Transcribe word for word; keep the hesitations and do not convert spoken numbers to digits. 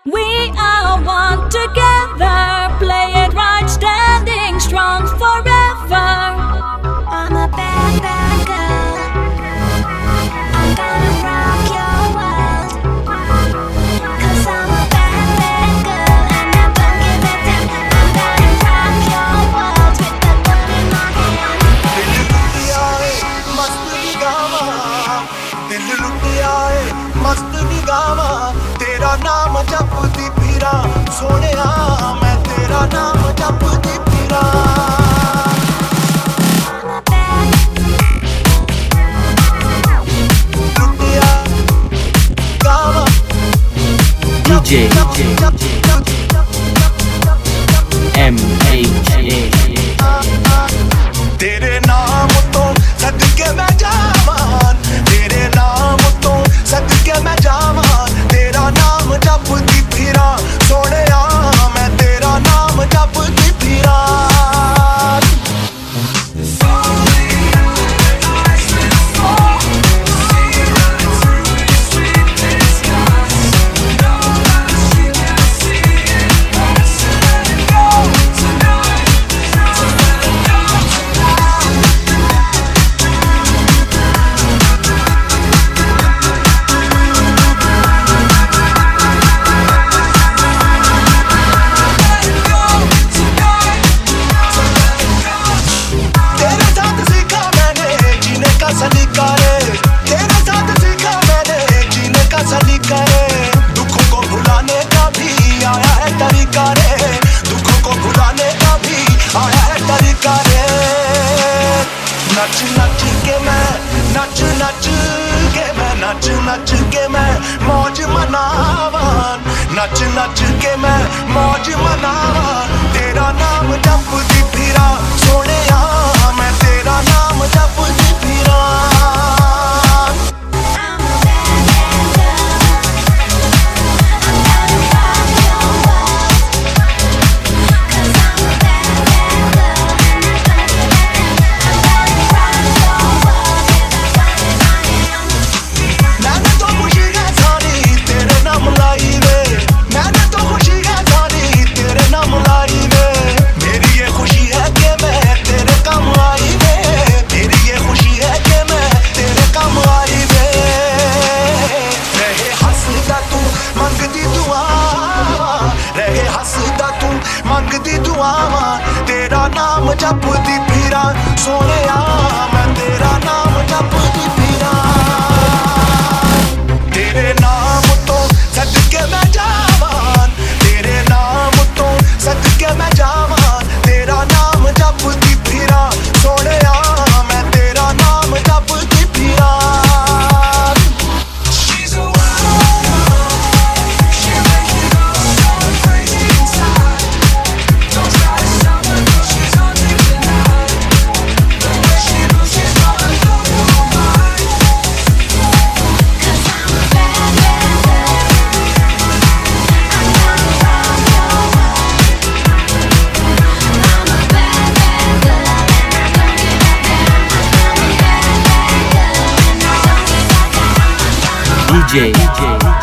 We are one together, play it right, standing strong forever. I'm a bad, bad girl. I'm gonna rock your world. Cause I'm a bad, bad girl, and I don't give a damn. I'm gonna rock your world with the gun in my hand. दिल लुटिया है मस्त निगामा, दिल लुटिया है मस्त निगामा, तेरा नाम जपदी फिरा सोनिया, मैं तेरा नाम जपदी फिरा. I'm a bad लुटिया गावा D J M H A. तेरे नाम तो सदके मैं जावान, तेरे नाम तो सदके मैं जावान, तेरा नाम जपदी फिरा सोनिया, मैं तेरा नाम जपदी फिरा. तेरे साथ सीखा मैंने जीने का सलीका रे, तेरे साथ सीखा मैंने जीने का सलीका रे, दुखों को भुलाने का भी आया है तरीका रे, दुखों को भुलाने का भी आया है तरीका रे. नच नच के मैं नच नच के मैं नच नच के मैं मौज मनावान, नच नच के मैं मौज मनावान, तेरा नाम जपदी फिरा सोनिया, मैं तेरा नाम जपदी फिरा. I'm a bad, bad girl. I'm gonna rock your world. Cause I'm a bad, bad girl, and I don't give a damn. I'm gonna rock your world with a gun in my hand. मैंने तो खुशी है सारी तेरे नाम लाई वे, मैंने तो खुशी है सारी तेरे नाम लाई वे, मेरी ये खुशी है कि मैं तेरे काम आई वे, मेरी ये खुशी है कि मैं तेरे काम आई वे. रहे हंसदा तू मंगदी दुआ, रहे हंसदा तू मंगदी दुआ, तेरा नाम जपदी फिरा सोनिया, मैं तेरा नाम जपदी फिरा. तेरे नाम तो सदके मैं जावान, तेरे नाम तो सदके मैं जावान, तेरा नाम जपदी फिरा सोनिया, मैं तेरा नाम जपदी फिरा. She's a wild, she make you go so crazy inside. Don't try to stop her 'cause she's on deep tonight. The way she moves, she's gonna blow your mind. Cause I'm a bad, bad girl. I'm gonna rock your world. I'm a bad, bad girl, and I don't give a damn. I'm a bad, bad girl, and I don't give a damn. D J